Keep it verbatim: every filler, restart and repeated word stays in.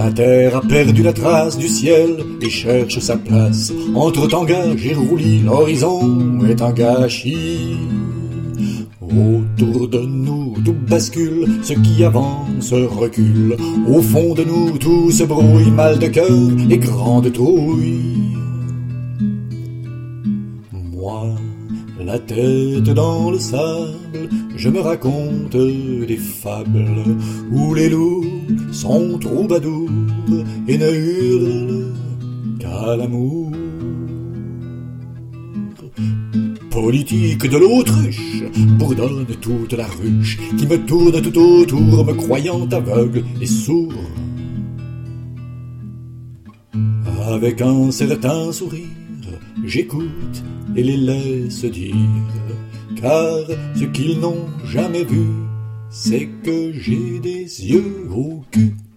La terre a perdu la trace du ciel et cherche sa place. Entre tangage et roulis, l'horizon est un gâchis. Autour de nous tout bascule, ce qui avance recule. Au fond de nous tout se brouille, mal de cœur et grande trouille. Moi, la tête dans le sable, je me raconte des fables où les loups sont troubadours et ne hurlent qu'à l'amour. Politique de l'autruche bourdonne toute la ruche qui me tourne tout autour, me croyant aveugle et sourd. Avec un certain sourire, j'écoute et les laisse dire, car ce qu'ils n'ont jamais vu, c'est que j'ai des yeux au cul.